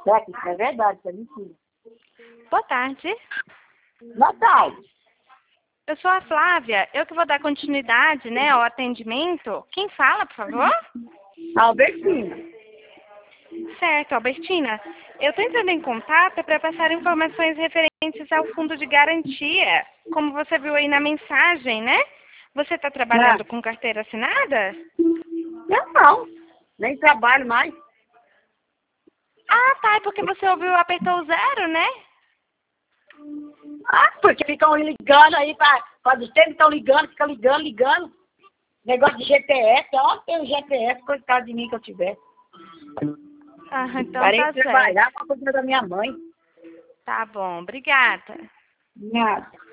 É, que isso é verdade, isso é mentira. Boa tarde. Boa tarde. Eu sou a Flávia. Eu que vou dar continuidade, né, ao atendimento. Quem fala, por favor? Albertina. Certo, Albertina. Eu estou entrando em contato para passar informações referentes ao fundo de garantia. Como você viu aí na mensagem, né? Você está trabalhando com carteira assinada? Eu não. Nem trabalho mais. Ah, tá. É porque você ouviu, apertou o 0, né? Ah, porque ficam ligando aí para os tempos estão ligando, fica ligando. Negócio de GPS, ó, tem o GPS, coitado de mim que eu tiver. Ah, então Parei tá de trabalhar certo. com a coisa da minha mãe. Tá bom, obrigada. Nada.